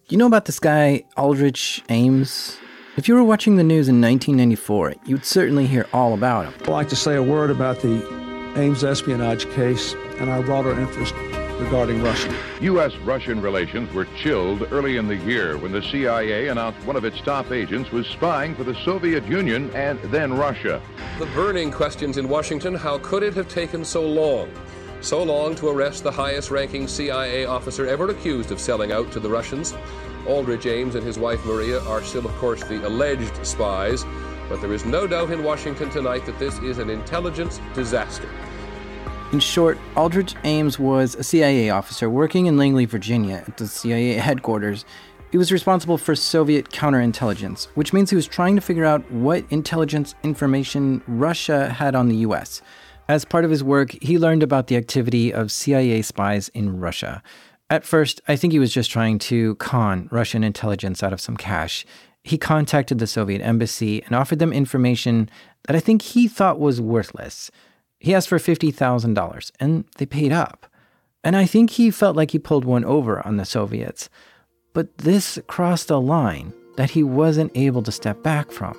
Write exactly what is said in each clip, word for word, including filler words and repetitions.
you know about this guy, Aldrich Ames? If you were watching the news in nineteen ninety-four, you'd certainly hear all about him. I'd like to say a word about the Ames espionage case and our broader interest regarding Russia. U S Russian relations were chilled early in the year when the C I A announced one of its top agents was spying for the Soviet Union and then Russia. The burning questions in Washington: how could it have taken so long? So long to arrest the highest-ranking C I A officer ever accused of selling out to the Russians. Aldrich Ames and his wife Maria are still, of course, the alleged spies, but there is no doubt in Washington tonight that this is an intelligence disaster. In short, Aldrich Ames was a C I A officer working in Langley, Virginia, at the C I A headquarters. He was responsible for Soviet counterintelligence, which means he was trying to figure out what intelligence information Russia had on the U S. As part of his work, he learned about the activity of C I A spies in Russia. At first, I think he was just trying to con Russian intelligence out of some cash. He contacted the Soviet embassy and offered them information that I think he thought was worthless. He asked for fifty thousand dollars, and they paid up. And I think he felt like he pulled one over on the Soviets. But this crossed a line that he wasn't able to step back from.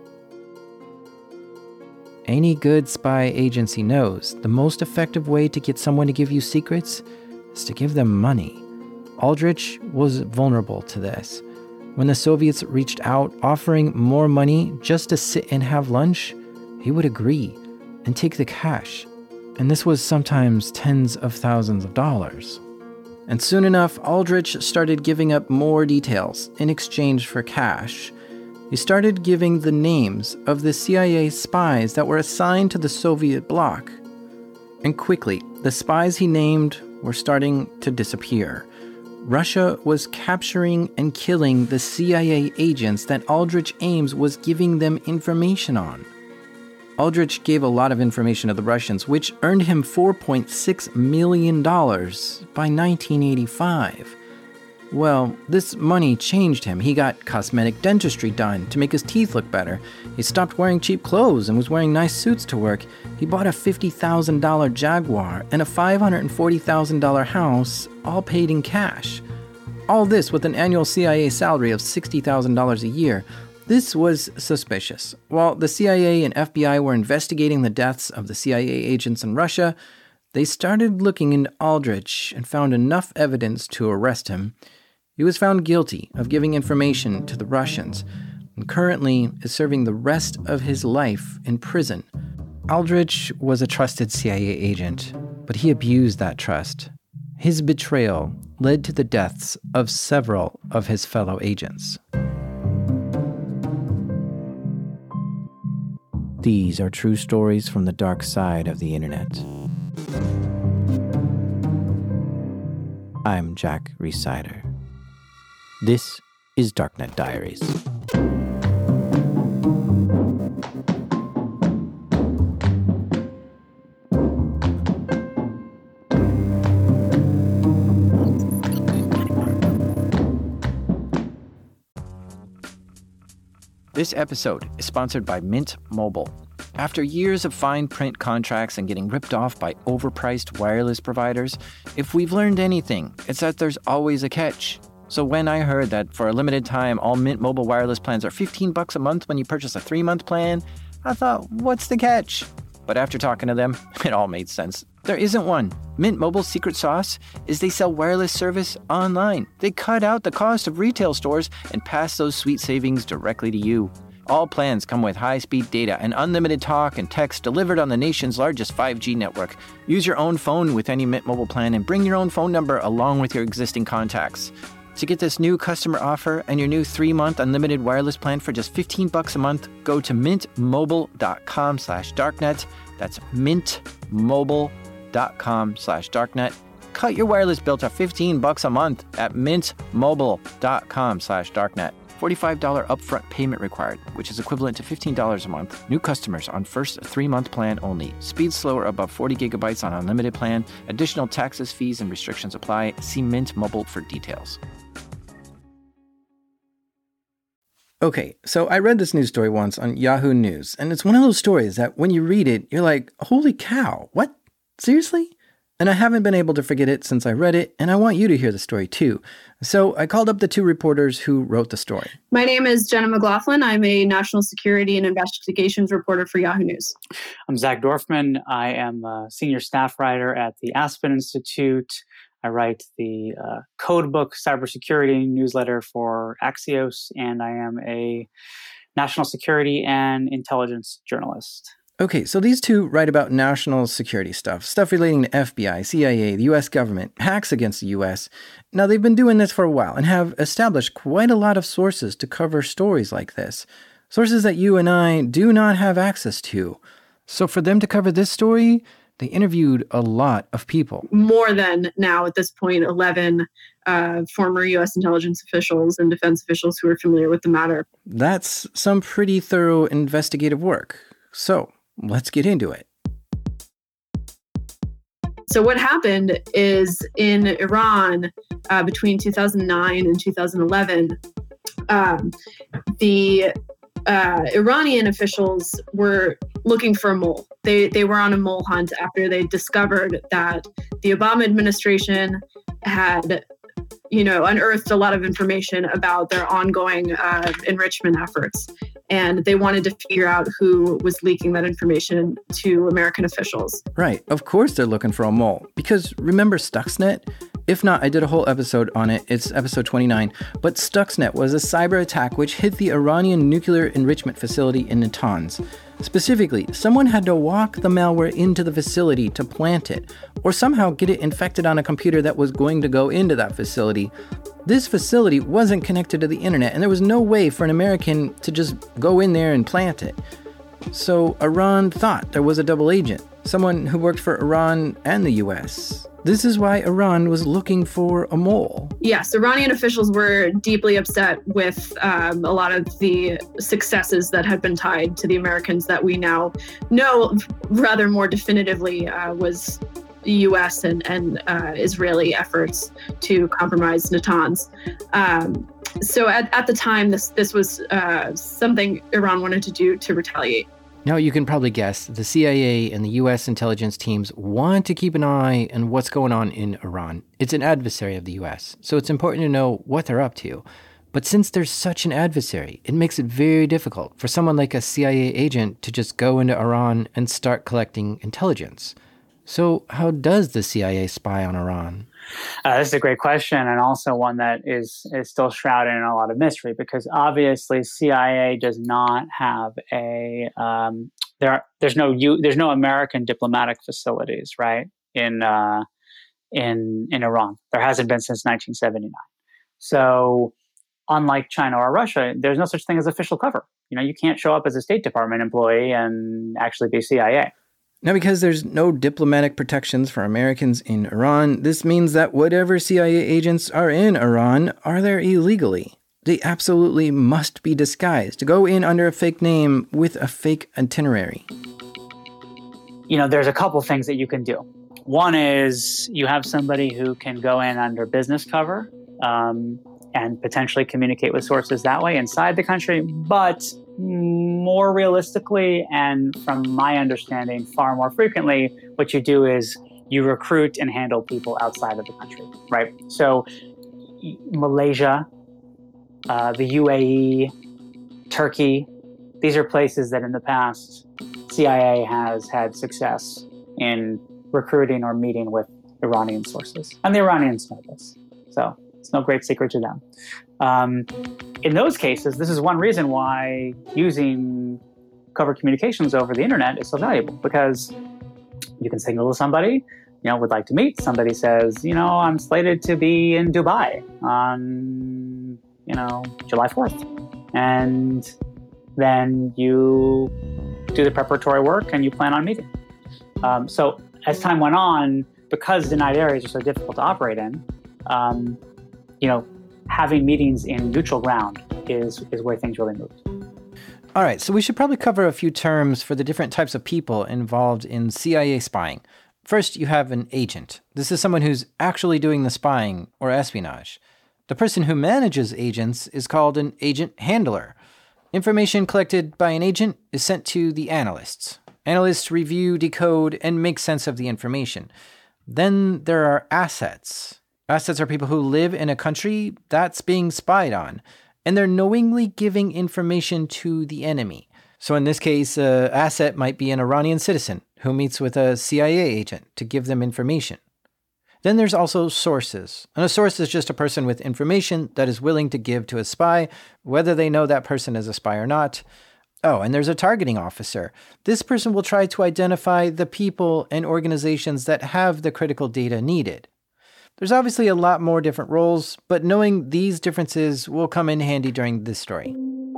Any good spy agency knows the most effective way to get someone to give you secrets is to give them money. Aldrich was vulnerable to this. When the Soviets reached out offering more money just to sit and have lunch, he would agree and take the cash. And this was sometimes tens of thousands of dollars. And soon enough, Aldrich started giving up more details in exchange for cash. He started giving the names of the C I A spies that were assigned to the Soviet bloc. And quickly, the spies he named were starting to disappear. Russia was capturing and killing the C I A agents that Aldrich Ames was giving them information on. Aldrich gave a lot of information to the Russians, which earned him four point six million dollars by nineteen eighty-five. Well, this money changed him. He got cosmetic dentistry done to make his teeth look better. He stopped wearing cheap clothes and was wearing nice suits to work. He bought a fifty thousand dollars Jaguar and a five hundred forty thousand dollars house, all paid in cash. All this with an annual C I A salary of sixty thousand dollars a year. This was suspicious. While the C I A and F B I were investigating the deaths of the C I A agents in Russia, they started looking into Aldrich and found enough evidence to arrest him. He was found guilty of giving information to the Russians and currently is serving the rest of his life in prison. Aldrich was a trusted C I A agent, but he abused that trust. His betrayal led to the deaths of several of his fellow agents. These are true stories from the dark side of the internet. I'm Jack Rhysider. This is Darknet Diaries. This episode is sponsored by Mint Mobile. After years of fine print contracts and getting ripped off by overpriced wireless providers, if we've learned anything, it's that there's always a catch. So when I heard that for a limited time, all Mint Mobile wireless plans are fifteen bucks a month when you purchase a three-month plan, I thought, what's the catch? But after talking to them, it all made sense. There isn't one. Mint Mobile's secret sauce is they sell wireless service online. They cut out the cost of retail stores and pass those sweet savings directly to you. All plans come with high-speed data and unlimited talk and text delivered on the nation's largest five G network. Use your own phone with any Mint Mobile plan and bring your own phone number along with your existing contacts. To get this new customer offer and your new three-month unlimited wireless plan for just fifteen bucks a month, go to mintmobile.com slash darknet. That's mintmobile.com slash darknet. Cut your wireless bill to fifteen bucks a month at mintmobile.com slash darknet. forty-five dollars upfront payment required, which is equivalent to fifteen dollars a month. New customers on first three-month plan only. Speed slower above forty gigabytes on unlimited plan. Additional taxes, fees, and restrictions apply. See Mint Mobile for details. Okay, so I read this news story once on Yahoo News, and it's one of those stories that when you read it, you're like, holy cow, what? Seriously? and I haven't been able to forget it since I read it, and I want you to hear the story too. So I called up the two reporters who wrote the story. My name is Jenna McLaughlin. I'm a national security and investigations reporter for Yahoo News. I'm Zach Dorfman. I am a senior staff writer at the Aspen Institute. I write the uh, Codebook cybersecurity newsletter for Axios, and I am a national security and intelligence journalist. Okay, so these two write about national security stuff, stuff relating to F B I, C I A, the U S government, hacks against the U S. Now, they've been doing this for a while and have established quite a lot of sources to cover stories like this. Sources that you and I do not have access to. So for them to cover this story, they interviewed a lot of people. More than now, at this point, eleven uh, former U S intelligence officials and defense officials who are familiar with the matter. That's some pretty thorough investigative work. So let's get into it. So what happened is in Iran uh, between two thousand nine and two thousand eleven, um, the uh, Iranian officials were looking for a mole. They they were on a mole hunt after they discovered that the Obama administration had, you know, unearthed a lot of information about their ongoing uh, enrichment efforts. And they wanted to figure out who was leaking that information to American officials. Right. Of course they're looking for a mole. Because remember Stuxnet? If not, I did a whole episode on it. It's episode twenty-nine. But Stuxnet was a cyber attack which hit the Iranian nuclear enrichment facility in Natanz. Specifically, someone had to walk the malware into the facility to plant it, or somehow get it infected on a computer that was going to go into that facility. This facility wasn't connected to the internet, and there was no way for an American to just go in there and plant it. So Iran thought there was a double agent, someone who worked for Iran and the U S. This is why Iran was looking for a mole. Yes, Iranian officials were deeply upset with um, a lot of the successes that had been tied to the Americans that we now know rather more definitively uh, was U S and, and uh, Israeli efforts to compromise Natanz. Um, so at, at the time, this this was uh, something Iran wanted to do to retaliate. Now, you can probably guess the C I A and the U S intelligence teams want to keep an eye on what's going on in Iran. It's an adversary of the U S, so it's important to know what they're up to. But since there's such an adversary, it makes it very difficult for someone like a C I A agent to just go into Iran and start collecting intelligence. So how does the C I A spy on Iran? Uh, this is a great question, and also one that is is still shrouded in a lot of mystery, because obviously C I A does not have a um, there. Are, there's no U, there's no American diplomatic facilities, right, in uh, in in Iran. There hasn't been since nineteen seventy-nine. So, unlike China or Russia, there's no such thing as official cover. You know, you can't show up as a State Department employee and actually be C I A. Now, because there's no diplomatic protections for Americans in Iran, this means that whatever C I A agents are in Iran are there illegally. They absolutely must be disguised to go in under a fake name with a fake itinerary. You know, there's a couple things that you can do. One is you have somebody who can go in under business cover um, and potentially communicate with sources that way inside the country, but more realistically, and from my understanding, far more frequently, what you do is you recruit and handle people outside of the country, right? So Malaysia, uh, the U A E, Turkey, these are places that in the past C I A has had success in recruiting or meeting with Iranian sources. And the Iranians know this, so it's no great secret to them. Um, in those cases, this is one reason why using covert communications over the internet is so valuable, because you can signal to somebody, you know, would like to meet. Somebody says, you know, I'm slated to be in Dubai on, you know, July fourth. And then you do the preparatory work and you plan on meeting. Um, so as time went on, because denied areas are so difficult to operate in, um, you know, having meetings in neutral ground is, is where things really moved. All right, so we should probably cover a few terms for the different types of people involved in C I A spying. First, you have an agent. This is someone who's actually doing the spying or espionage. The person who manages agents is called an agent handler. Information collected by an agent is sent to the analysts. Analysts review, decode, and make sense of the information. Then there are assets. Assets are people who live in a country that's being spied on, and they're knowingly giving information to the enemy. So in this case, an asset might be an Iranian citizen who meets with a C I A agent to give them information. Then there's also sources. And a source is just a person with information that is willing to give to a spy, whether they know that person is a spy or not. Oh, and there's a targeting officer. This person will try to identify the people and organizations that have the critical data needed. There's obviously a lot more different roles, but knowing these differences will come in handy during this story.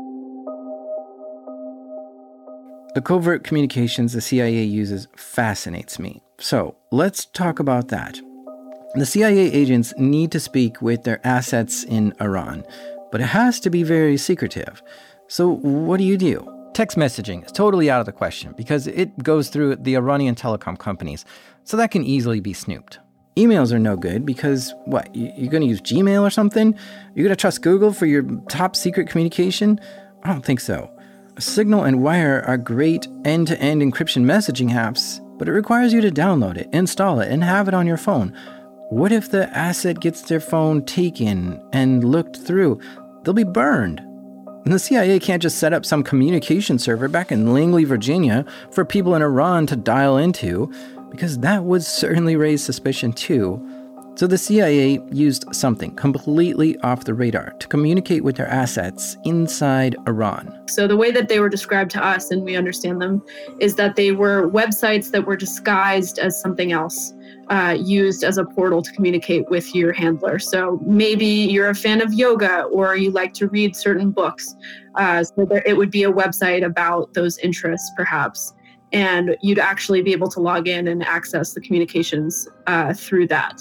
The covert communications the C I A uses fascinates me. So let's talk about that. The C I A agents need to speak with their assets in Iran, but it has to be very secretive. So what do you do? Text messaging is totally out of the question because it goes through the Iranian telecom companies, so that can easily be snooped. Emails are no good because, what, you're going to use Gmail or something? You're going to trust Google for your top secret communication? I don't think so. Signal and Wire are great end-to-end encryption messaging apps, but it requires you to download it, install it, and have it on your phone. What if the asset gets their phone taken and looked through? They'll be burned. And the C I A can't just set up some communication server back in Langley, Virginia for people in Iran to dial into, because that would certainly raise suspicion too. So the C I A used something completely off the radar to communicate with their assets inside Iran. So the way that they were described to us, and we understand them, is that they were websites that were disguised as something else, uh, used as a portal to communicate with your handler. So maybe you're a fan of yoga or you like to read certain books. Uh, so there, it would be a website about those interests, perhaps. And you'd actually be able to log in and access the communications uh, through that.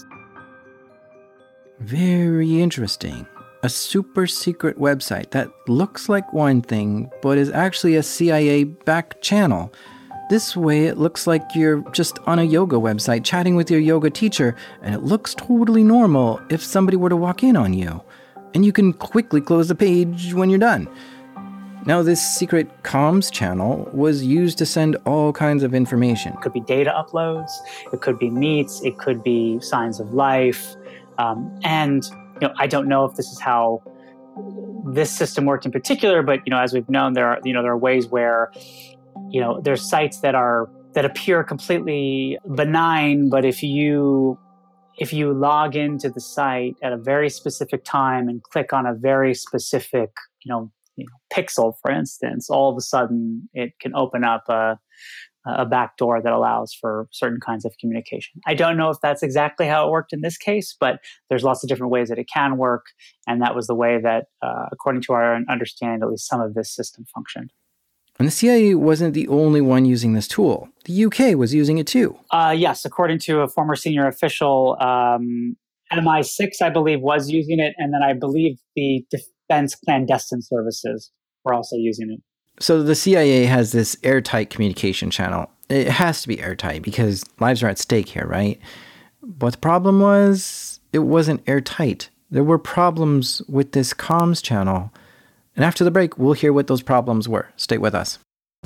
Very interesting. A super secret website that looks like one thing, but is actually a C I A-backed channel. This way, it looks like you're just on a yoga website chatting with your yoga teacher, and it looks totally normal if somebody were to walk in on you. And you can quickly close the page when you're done. Now, this secret comms channel was used to send all kinds of information. It could be data uploads, it could be meets, it could be signs of life. Um, and you know, I don't know if this is how this system worked in particular, but you know, as we've known, there are you know there are ways where you know there's sites that are that appear completely benign, but if you if you log into the site at a very specific time and click on a very specific you know, you know pixel, for instance, all of a sudden it can open up a a back door that allows for certain kinds of communication. I don't know if that's exactly how it worked in this case, but there's lots of different ways that it can work. And that was the way that, uh, according to our understanding, at least some of this system functioned. And the C I A wasn't the only one using this tool. The U K was using it too. Uh, yes, according to a former senior official, um, M I six, I believe, was using it. And then I believe the Defense Clandestine Services were also using it. So the C I A has this airtight communication channel. It has to be airtight because lives are at stake here, right? But the problem was, it wasn't airtight. There were problems with this comms channel. And after the break, we'll hear what those problems were. Stay with us.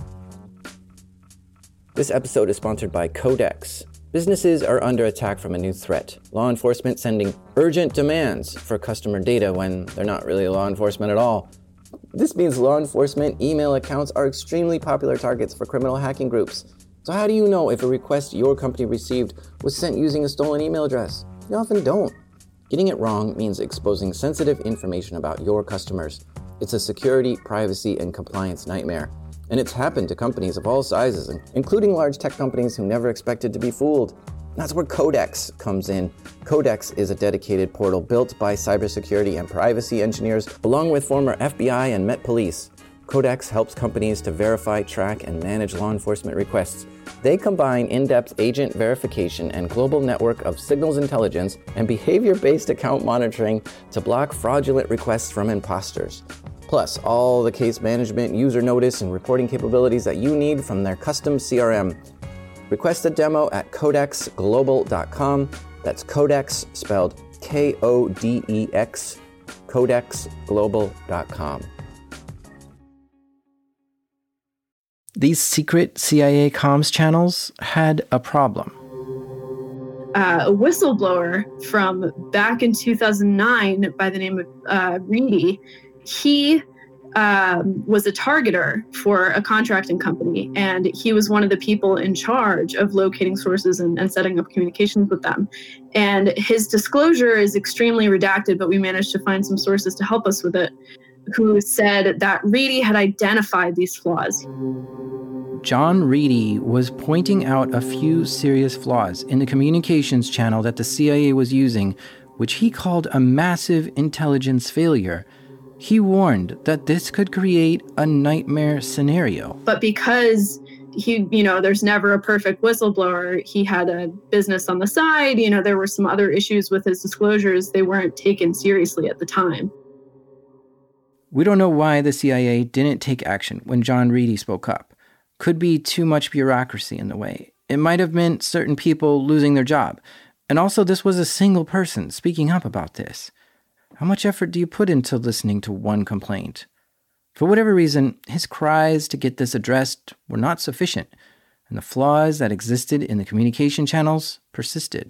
This episode is sponsored by Codex. Businesses are under attack from a new threat. Law enforcement sending urgent demands for customer data when they're not really law enforcement at all. This means law enforcement email accounts are extremely popular targets for criminal hacking groups. So how do you know if a request your company received was sent using a stolen email address? You often don't. Getting it wrong means exposing sensitive information about your customers. It's a security, privacy, and compliance nightmare. And it's happened to companies of all sizes, including large tech companies who never expected to be fooled. That's where Codex comes in. Codex is a dedicated portal built by cybersecurity and privacy engineers, along with former F B I and Met Police. Codex helps companies to verify, track, and manage law enforcement requests. They combine in-depth agent verification and global network of signals intelligence and behavior-based account monitoring to block fraudulent requests from imposters. Plus, all the case management, user notice, and reporting capabilities that you need from their custom C R M. Request a demo at codex global dot com. That's Codex spelled K O D E X, codex global dot com. These secret C I A comms channels had a problem. uh, a whistleblower from back in two thousand nine by the name of uh, Reedy. He um, was a targeter for a contracting company, and he was one of the people in charge of locating sources and, and setting up communications with them. And his disclosure is extremely redacted, but we managed to find some sources to help us with it, who said that Reedy had identified these flaws. John Reedy was pointing out a few serious flaws in the communications channel that the C I A was using, which he called a massive intelligence failure. He warned that this could create a nightmare scenario. But because he, you know, there's never a perfect whistleblower, he had a business on the side, you know, there were some other issues with his disclosures. They weren't taken seriously at the time. We don't know why the C I A didn't take action when John Reedy spoke up. Could be too much bureaucracy in the way. It might have meant certain people losing their job. And also, this was a single person speaking up about this. How much effort do you put into listening to one complaint? For whatever reason, his cries to get this addressed were not sufficient, and the flaws that existed in the communication channels persisted.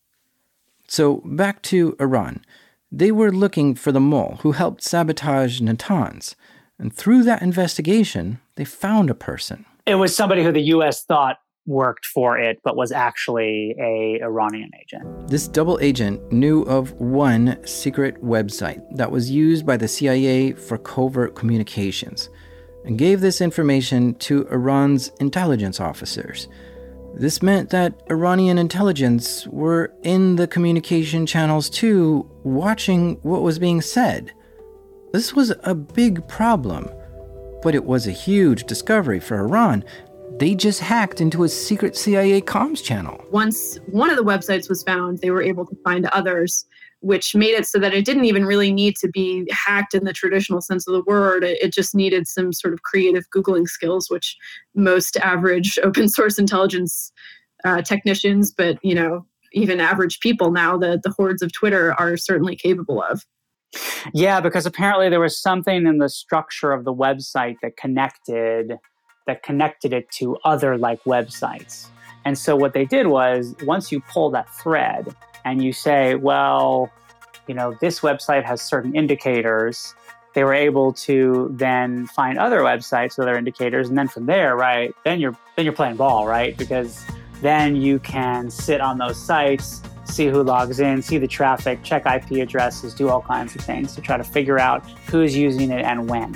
So, back to Iran. They were looking for the mole who helped sabotage Natanz, and through that investigation, they found a person. It was somebody who the U S thought worked for it, but was actually a Iranian agent. This double agent knew of one secret website that was used by the C I A for covert communications and gave this information to Iran's intelligence officers. This meant that Iranian intelligence were in the communication channels too, watching what was being said. This was a big problem, but it was a huge discovery for Iran. They just hacked into a secret C I A comms channel. Once one of the websites was found, they were able to find others, which made it so that it didn't even really need to be hacked in the traditional sense of the word. It just needed some sort of creative Googling skills, which most average open source intelligence uh, technicians, but you know, even average people now, the, the hordes of Twitter are certainly capable of. Yeah, because apparently there was something in the structure of the website that connected that connected it to other like websites. And so what they did was, once you pull that thread and you say, well, you know, this website has certain indicators, they were able to then find other websites with other indicators. And then from there, right, then you're then you're playing ball, right? Because then you can sit on those sites, see who logs in, see the traffic, check I P addresses, do all kinds of things to try to figure out who's using it and when.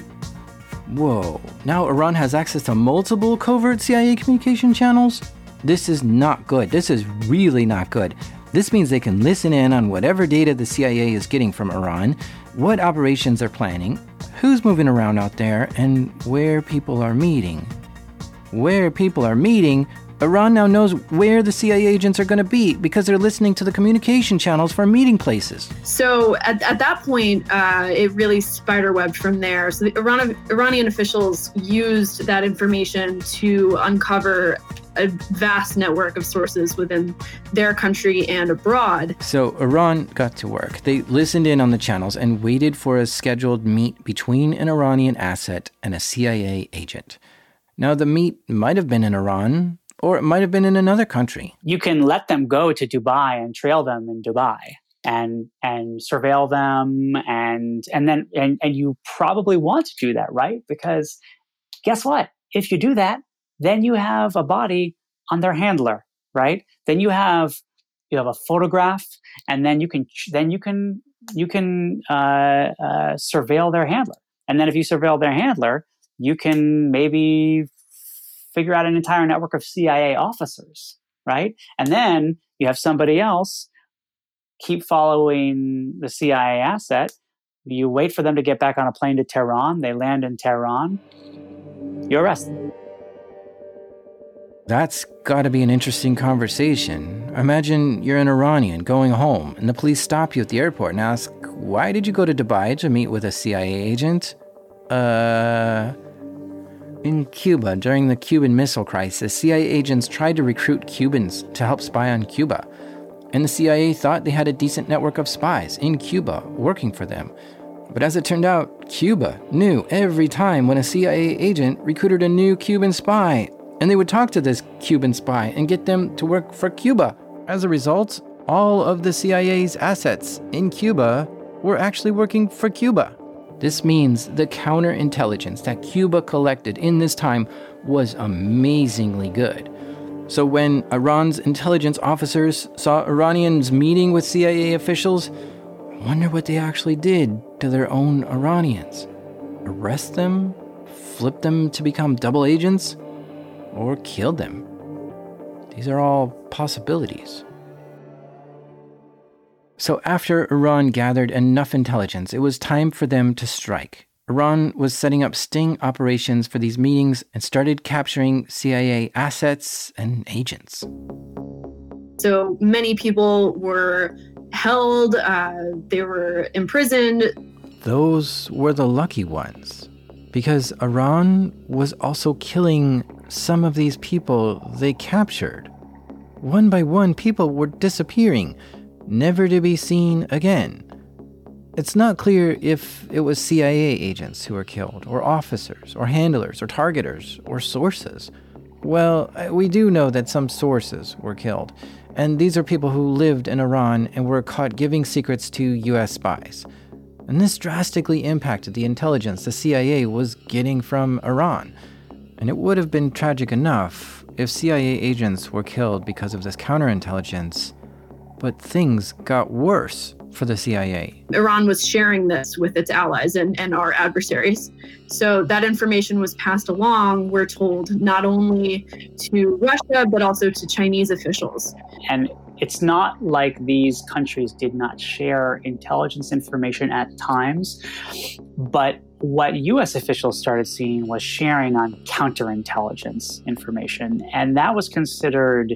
Whoa, now Iran has access to multiple covert C I A communication channels? This is not good. This is really not good. This means they can listen in on whatever data the C I A is getting from Iran, what operations they're planning, who's moving around out there, and where people are meeting. Where people are meeting, Iran now knows where the C I A agents are going to be because they're listening to the communication channels for meeting places. So at, at that point, uh, it really spiderwebbed from there. So the Iran, Iranian officials used that information to uncover a vast network of sources within their country and abroad. So Iran got to work. They listened in on the channels and waited for a scheduled meet between an Iranian asset and a C I A agent. Now, the meet might have been in Iran, or it might have been in another country. You can let them go to Dubai and trail them in Dubai and and surveil them and and then and, and you probably want to do that, right? Because guess what? If you do that, then you have a body on their handler, right? Then you have you have a photograph, and then you can then you can you can uh, uh, surveil their handler. And then if you surveil their handler, you can maybe figure out an entire network of C I A officers, right? And then you have somebody else keep following the C I A asset. You wait for them to get back on a plane to Tehran. They land in Tehran. You arrest them. That's got to be an interesting conversation. Imagine you're an Iranian going home and the police stop you at the airport and ask, why did you go to Dubai to meet with a C I A agent? Uh... In Cuba, during the Cuban Missile Crisis, C I A agents tried to recruit Cubans to help spy on Cuba. And the C I A thought they had a decent network of spies in Cuba working for them. But as it turned out, Cuba knew every time when a C I A agent recruited a new Cuban spy, and they would talk to this Cuban spy and get them to work for Cuba. As a result, all of the C I A's assets in Cuba were actually working for Cuba. This means the counterintelligence that Cuba collected in this time was amazingly good. So when Iran's intelligence officers saw Iranians meeting with C I A officials, I wonder what they actually did to their own Iranians. Arrest them? Flip them to become double agents? Or kill them? These are all possibilities. So after Iran gathered enough intelligence, it was time for them to strike. Iran was setting up sting operations for these meetings and started capturing C I A assets and agents. So many people were held, uh, they were imprisoned. Those were the lucky ones, because Iran was also killing some of these people they captured. One by one, people were disappearing, never to be seen again. It's not clear if it was C I A agents who were killed, or officers, or handlers, or targeters, or sources. Well, we do know that some sources were killed, and these are people who lived in Iran and were caught giving secrets to U S spies. And this drastically impacted the intelligence the C I A was getting from Iran. And it would have been tragic enough if C I A agents were killed because of this counterintelligence, but things got worse for the C I A. Iran was sharing this with its allies and, and our adversaries. So that information was passed along, we're told, not only to Russia, but also to Chinese officials. And it's not like these countries did not share intelligence information at times, but what U S officials started seeing was sharing on counterintelligence information. And that was considered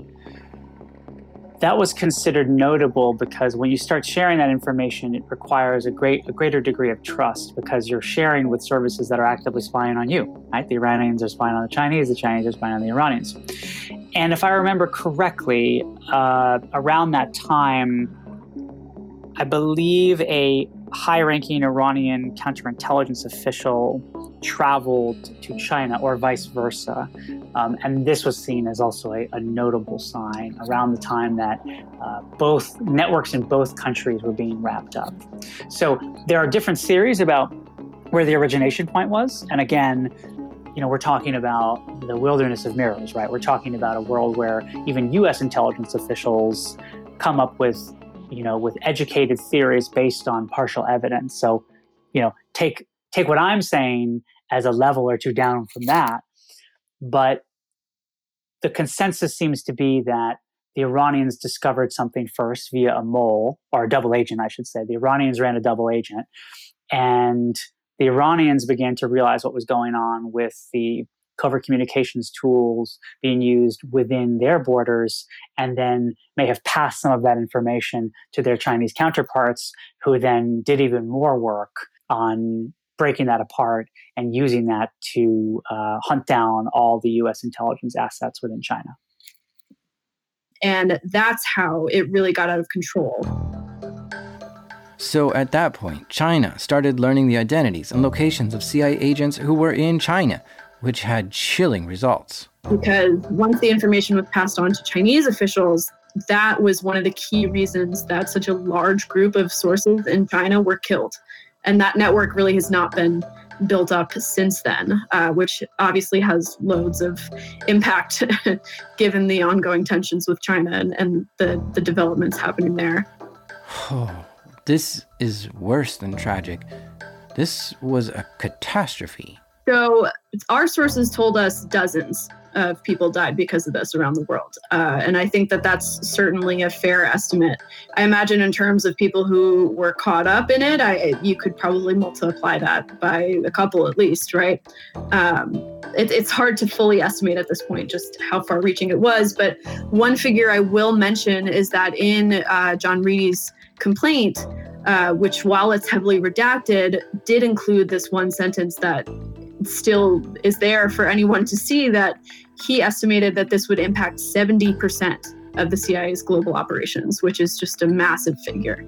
That was considered notable because when you start sharing that information, it requires a great, a greater degree of trust because you're sharing with services that are actively spying on you, right? The Iranians are spying on the Chinese, the Chinese are spying on the Iranians. And if I remember correctly, uh, around that time, I believe a high-ranking Iranian counterintelligence official traveled to China or vice versa. Um, and this was seen as also a, a notable sign around the time that uh, both networks in both countries were being wrapped up. So there are different theories about where the origination point was. And again, you know, we're talking about the wilderness of mirrors, right? We're talking about a world where even U S intelligence officials come up with, you know, with educated theories based on partial evidence. So, you know, take take what I'm saying as a level or two down from that. But the consensus seems to be that the Iranians discovered something first via a mole, or a double agent, I should say. The Iranians ran a double agent. And the Iranians began to realize what was going on with the covert communications tools being used within their borders, and then may have passed some of that information to their Chinese counterparts, who then did even more work on breaking that apart and using that to uh, hunt down all the U S intelligence assets within China. And that's how it really got out of control. So at that point, China started learning the identities and locations of C I A agents who were in China, which had chilling results. Because once the information was passed on to Chinese officials, that was one of the key reasons that such a large group of sources in China were killed. And that network really has not been built up since then, uh, which obviously has loads of impact given the ongoing tensions with China and, and the, the developments happening there. Oh, this is worse than tragic. This was a catastrophe. So our sources told us dozens of people died because of this around the world. Uh, and I think that that's certainly a fair estimate. I imagine in terms of people who were caught up in it, I, you could probably multiply that by a couple at least, right? Um, it, it's hard to fully estimate at this point just how far-reaching it was. But one figure I will mention is that in uh, John Reedy's complaint, uh, which while it's heavily redacted, did include this one sentence that still is there for anyone to see, that he estimated that this would impact seventy percent of the C I A's global operations, which is just a massive figure.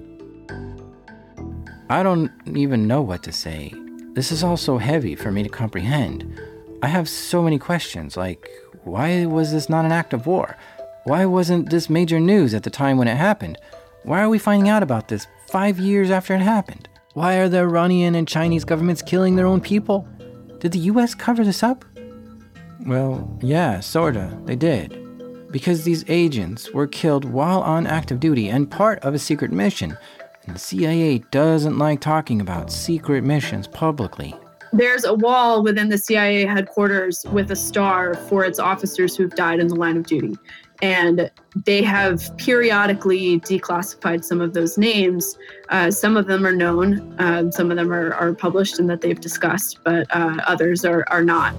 I don't even know what to say. This is all so heavy for me to comprehend. I have so many questions, like, why was this not an act of war? Why wasn't this major news at the time when it happened? Why are we finding out about this five years after it happened? Why are the Iranian and Chinese governments killing their own people? Did the U S cover this up? Well, yeah, sorta, they did. Because these agents were killed while on active duty and part of a secret mission. And the C I A doesn't like talking about secret missions publicly. There's a wall within the C I A headquarters with a star for its officers who've died in the line of duty. And they have periodically declassified some of those names. Uh, some of them are known, uh, some of them are, are published and that they've discussed, but uh, others are, are not.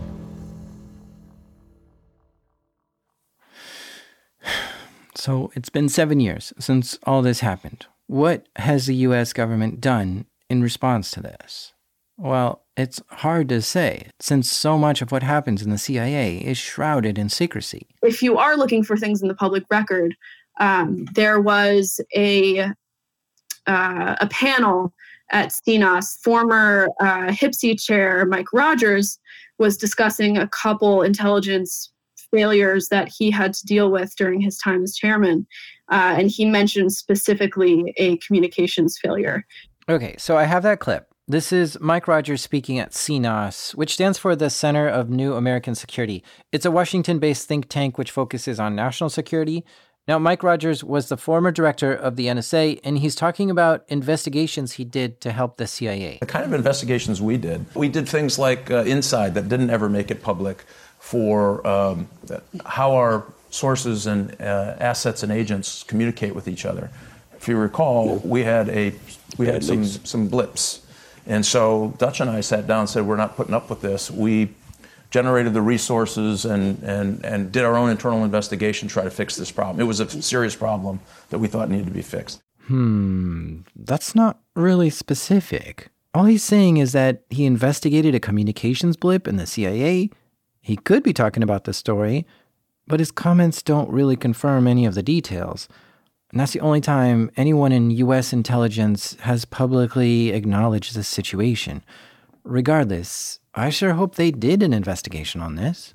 So it's been seven years since all this happened. What has the U S government done in response to this? Well, it's hard to say, since so much of what happens in the C I A is shrouded in secrecy. If you are looking for things in the public record, um, there was a uh, a panel at C N O S. Former uh, H I P S I chair Mike Rogers was discussing a couple intelligence failures that he had to deal with during his time as chairman. Uh, and he mentioned specifically a communications failure. Okay, so I have that clip. This is Mike Rogers speaking at C N O S, which stands for the Center of New American Security. It's a Washington-based think tank which focuses on national security. Now, Mike Rogers was the former director of the N S A, and he's talking about investigations he did to help the C I A. The kind of investigations we did, we did things like uh, Inside that didn't ever make it public for um, how our sources and uh, assets and agents communicate with each other. If you recall, we had a we had some some blips. And so Dutch and I sat down and said, we're not putting up with this. We generated the resources and, and, and did our own internal investigation to try to fix this problem. It was a serious problem that we thought needed to be fixed. Hmm, that's not really specific. All he's saying is that he investigated a communications blip in the C I A. He could be talking about the story, but his comments don't really confirm any of the details. And that's the only time anyone in U S intelligence has publicly acknowledged this situation. Regardless, I sure hope they did an investigation on this.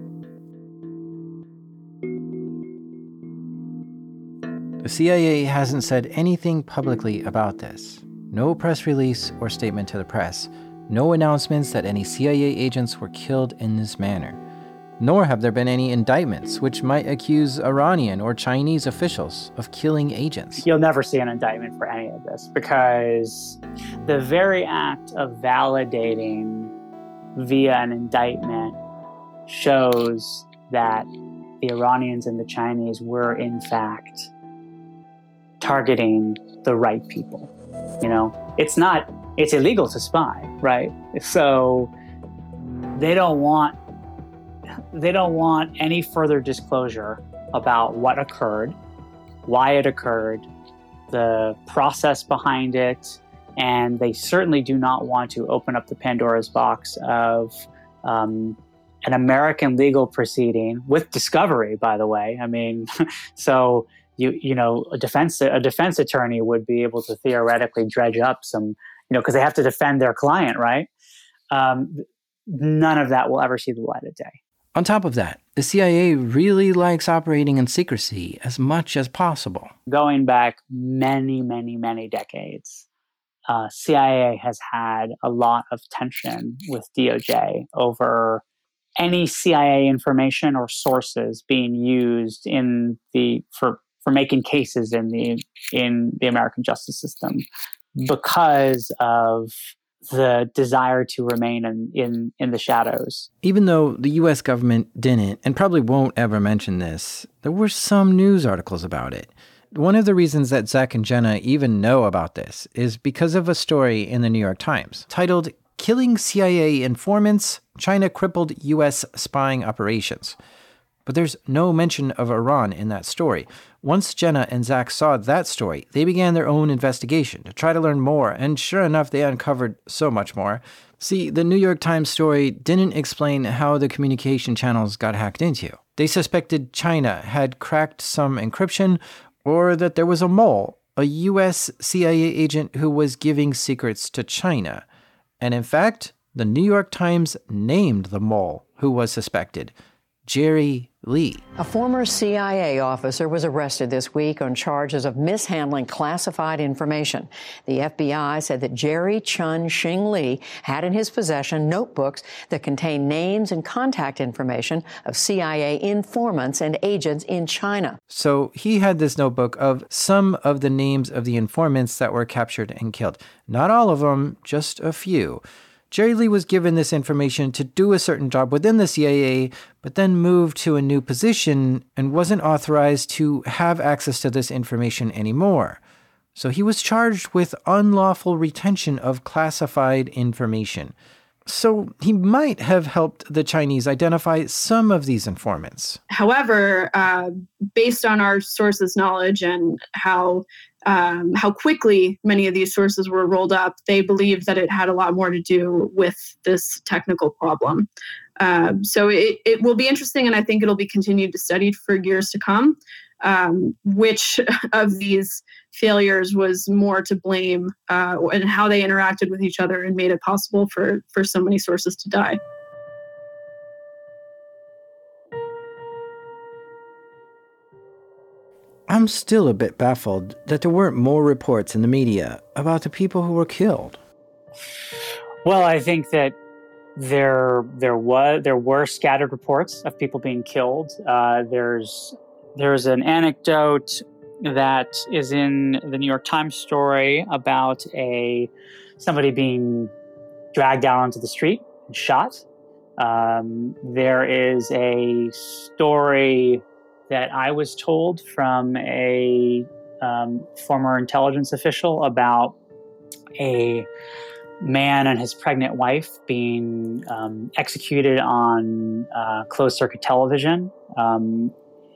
The C I A hasn't said anything publicly about this. No press release or statement to the press. No announcements that any C I A agents were killed in this manner. Nor have there been any indictments which might accuse Iranian or Chinese officials of killing agents. You'll never see an indictment for any of this because the very act of validating via an indictment shows that the Iranians and the Chinese were in fact targeting the right people. You know, it's not, it's illegal to spy, right? So they don't want They don't want any further disclosure about what occurred, why it occurred, the process behind it, and they certainly do not want to open up the Pandora's box of um, an American legal proceeding with discovery, by the way. I mean, so you you know, a defense a defense attorney would be able to theoretically dredge up some, you know, because they have to defend their client, right? Um, none of that will ever see the light of day. On top of that, the C I A really likes operating in secrecy as much as possible. Going back many, many, many decades, uh, C I A has had a lot of tension with D O J over any C I A information or sources being used in the for for making cases in the in the American justice system because of the desire to remain in, in, in the shadows. Even though the U S government didn't, and probably won't ever mention this, there were some news articles about it. One of the reasons that Zach and Jenna even know about this is because of a story in the New York Times titled, "Killing C I A Informants, China Crippled U S Spying Operations." But there's no mention of Iran in that story. Once Jenna and Zach saw that story, they began their own investigation to try to learn more, and sure enough, they uncovered so much more. See, the New York Times story didn't explain how the communication channels got hacked into. They suspected China had cracked some encryption, or that there was a mole, a U S C I A agent who was giving secrets to China. And in fact, the New York Times named the mole who was suspected. Jerry Lee. A former C I A officer was arrested this week on charges of mishandling classified information. The F B I said that Jerry Chun Shing Lee had in his possession notebooks that contained names and contact information of C I A informants and agents in China. So he had this notebook of some of the names of the informants that were captured and killed. Not all of them, just a few. Jerry Lee was given this information to do a certain job within the C I A, but then moved to a new position and wasn't authorized to have access to this information anymore. So he was charged with unlawful retention of classified information. So he might have helped the Chinese identify some of these informants. However, uh, based on our sources' knowledge and how Um, how quickly many of these sources were rolled up, they believed that it had a lot more to do with this technical problem. Um, so it, it will be interesting, and I think it'll be continued to studied for years to come, um, which of these failures was more to blame uh, and how they interacted with each other and made it possible for, for so many sources to die. I'm still a bit baffled that there weren't more reports in the media about the people who were killed. Well, I think that there there was there were scattered reports of people being killed. Uh, there's there's an anecdote that is in the New York Times story about a somebody being dragged out onto the street and shot. Um, there is a story that I was told from a um, former intelligence official about a man and his pregnant wife being um, executed on uh, closed-circuit television, um,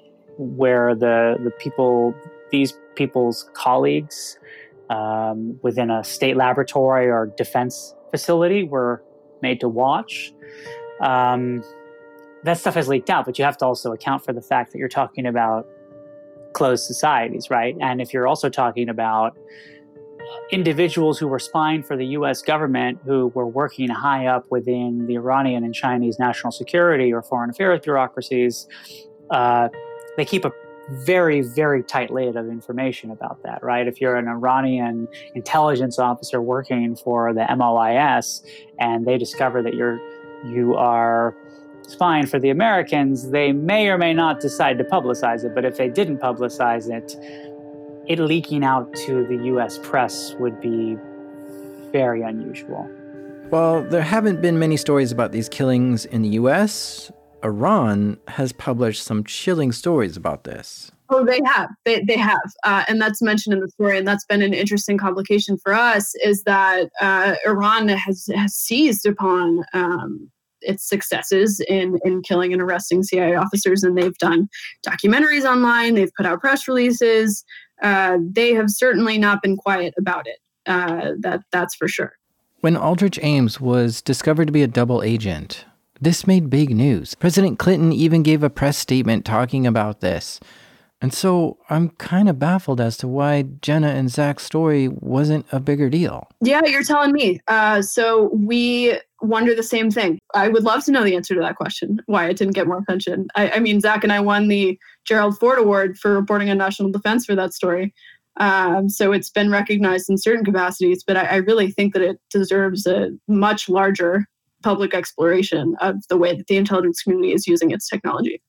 where the the people, these people's colleagues um, within a state laboratory or defense facility were made to watch. Um, That stuff has leaked out, but you have to also account for the fact that you're talking about closed societies, right? And if you're also talking about individuals who were spying for the U S government, who were working high up within the Iranian and Chinese national security or foreign affairs bureaucracies, uh, they keep a very, very tight lid of information about that, right? If you're an Iranian intelligence officer working for the M O I S and they discover that you're you are spying for the Americans, they may or may not decide to publicize it. But if they didn't publicize it, it leaking out to the U S press would be very unusual. While there haven't been many stories about these killings in the U S, Iran has published some chilling stories about this. Oh, they have. They they have. Uh, and that's mentioned in the story. And that's been an interesting complication for us, is that uh, Iran has, has seized upon um, its successes in, in killing and arresting C I A officers. And they've done documentaries online. They've put out press releases. Uh, they have certainly not been quiet about it. Uh, that that's for sure. When Aldrich Ames was discovered to be a double agent, this made big news. President Clinton even gave a press statement talking about this. And so I'm kind of baffled as to why Jenna and Zach's story wasn't a bigger deal. Yeah, you're telling me. Uh, so we wonder the same thing. I would love to know the answer to that question, why it didn't get more attention. I, I mean, Zach and I won the Gerald Ford Award for reporting on national defense for that story. Um, so it's been recognized in certain capacities, but I, I really think that it deserves a much larger public exploration of the way that the intelligence community is using its technology.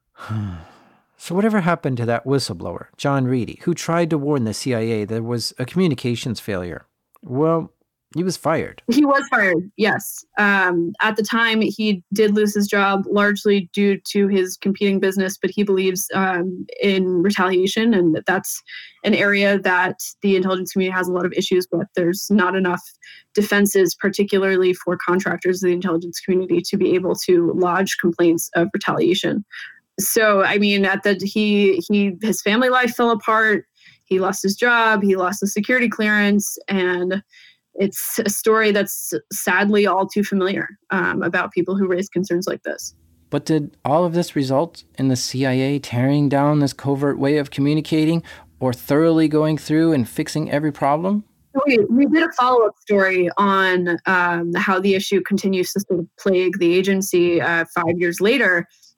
So whatever happened to that whistleblower, John Reedy, who tried to warn the C I A there was a communications failure? Well, he was fired. He was fired, yes. Um, at the time, he did lose his job largely due to his competing business, but he believes um, in retaliation, and that's an area that the intelligence community has a lot of issues with. There's not enough defenses, particularly for contractors of the intelligence community, to be able to lodge complaints of retaliation. So, I mean, at the he he his family life fell apart. He lost his job. He lost the security clearance, and it's a story that's sadly all too familiar um, about people who raise concerns like this. But did all of this result in the C I A tearing down this covert way of communicating, or thoroughly going through and fixing every problem? We, we did a follow-up story on um, how the issue continues to sort of plague the agency uh, five years later.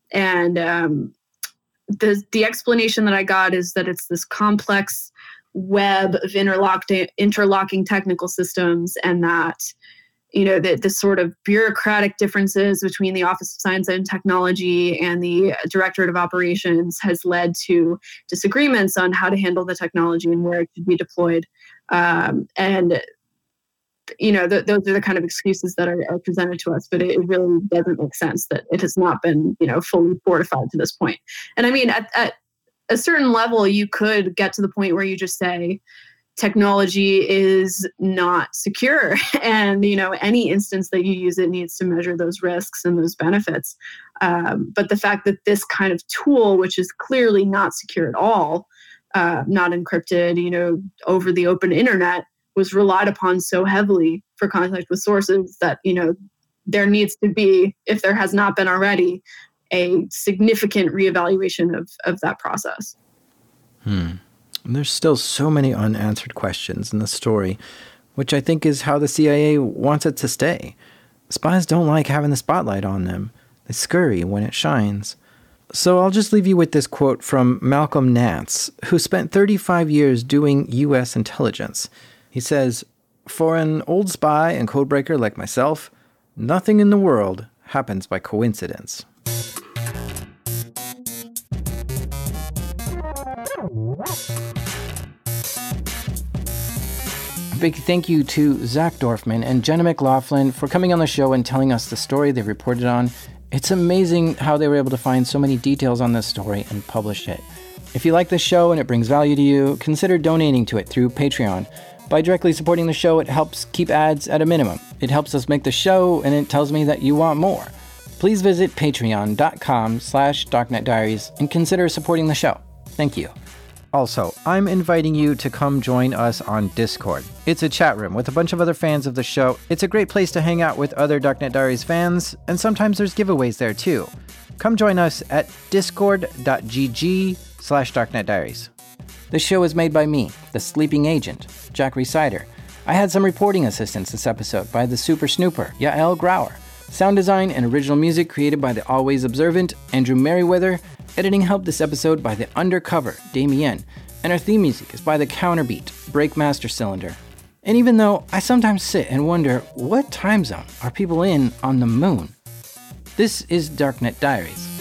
And um, the the explanation that I got is that it's this complex web of interlocking interlocking technical systems, and that, you know, the, the sort of bureaucratic differences between the Office of Science and Technology and the Directorate of Operations has led to disagreements on how to handle the technology and where it should be deployed. Um, and, you know, th- those are the kind of excuses that are, are presented to us, but it, it really doesn't make sense that it has not been, you know, fully fortified to this point. And I mean, at, at a certain level, you could get to the point where you just say, technology is not secure, and, you know, any instance that you use it needs to measure those risks and those benefits. Um, but the fact that this kind of tool, which is clearly not secure at all, uh, not encrypted, you know, over the open internet, was relied upon so heavily for contact with sources that, you know, there needs to be, if there has not been already, a significant reevaluation of of that process. Hmm. There's still so many unanswered questions in the story, which I think is how the C I A wants it to stay. Spies don't like having the spotlight on them. They scurry when it shines. So I'll just leave you with this quote from Malcolm Nance, who spent thirty-five years doing U S intelligence. He says, "For an old spy and codebreaker like myself, nothing in the world happens by coincidence." Big thank you to Zach Dorfman and Jenna McLaughlin for coming on the show and telling us the story they reported on. It's amazing how they were able to find so many details on this story and publish it. If you like this show and it brings value to you, consider donating to it through Patreon. By directly supporting the show, it helps keep ads at a minimum. It helps us make the show, and it tells me that you want more. Please visit patreon.com slash darknetdiaries and consider supporting the show. Thank you. Also, I'm inviting you to come join us on Discord. It's a chat room with a bunch of other fans of the show. It's a great place to hang out with other Darknet Diaries fans, and sometimes there's giveaways there too. Come join us at discord.gg slash darknetdiaries. This show is made by me, the sleeping agent, Jack Resider. I had some reporting assistance this episode by the super snooper, Yael Grauer. Sound design and original music created by the always observant Andrew Merriweather. Editing help this episode by the undercover Damien. And our theme music is by the Counterbeat, Breakmaster Cylinder. And even though I sometimes sit and wonder, what time zone are people in on the moon? This is Darknet Diaries.